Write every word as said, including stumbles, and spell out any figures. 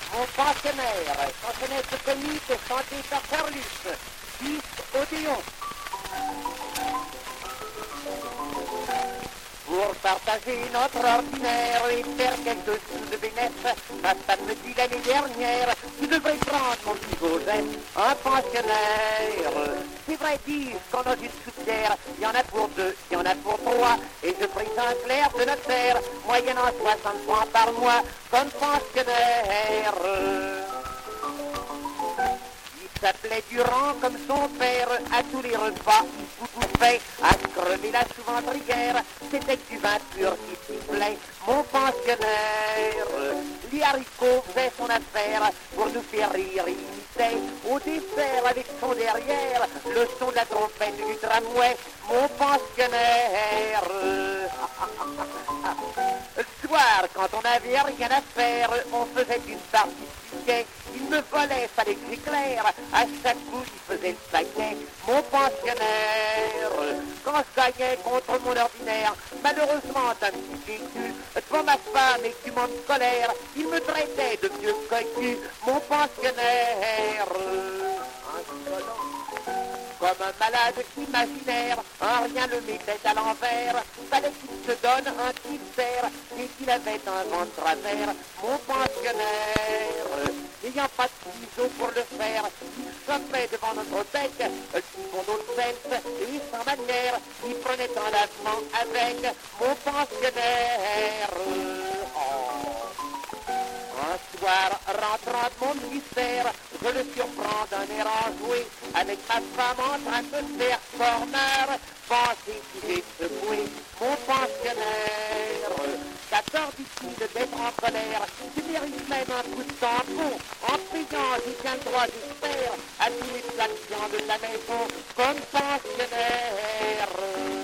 Mon pensionnaire, chansonnette comique chantée par Carlus, fils Odéon. Pour partager notre ordinaire et faire quelques sous de bénéfice, ma femme me dit l'année dernière, tu devrais prendre mon petit Joseph, un pensionnaire. C'est vrai, disent qu'on a une soupière, il y en a pour deux, il y en a pour trois, et je prie un clerc de notaire, moyennant soixante francs par mois, comme pensionnaire. Il s'appelait Durand comme son père, à tous les repas, il bouffait, à crever la sous-ventrière, c'était du vin pur qui sifflait, mon pensionnaire. Les haricots faisait son affaire, pour nous faire rire, il imitait, au dessert avec son derrière, le son de la trompette du tramway, mon pensionnaire. Le soir, quand on n'avait rien à faire, on faisait une partie de piquet. Il me volait, fallait que j'éclaire. À chaque coup, il faisait le paquet. Mon pensionnaire, quand je gagnais contre mon ordinaire, malheureusement, un petit véhicule, devant ma femme et qui m'en colère, il me traitait de vieux cocu. Mon pensionnaire, comme un malade imaginaire, un rien le mettait à l'envers, fallait qu'il se donne un petit verre, et qu'il avait un ventre travers, mon pensionnaire. N'ayant pas de ciseaux pour le faire, il chopait devant notre bec, un petit condom de self, et sans manière, il prenait un lavement avec mon pensionnaire. Oh. Un soir, rentrant de mon ministère, je le surprends d'un air enjoué, avec ma femme en train de faire corner, penser qu'il est secoué, mon pensionnaire. Quatorze ici d'être en colère, tu mérites même un coup de tampon, en payant, j'ai bien le droit, j'espère, à tous les actions de la maison, comme pensionnaire.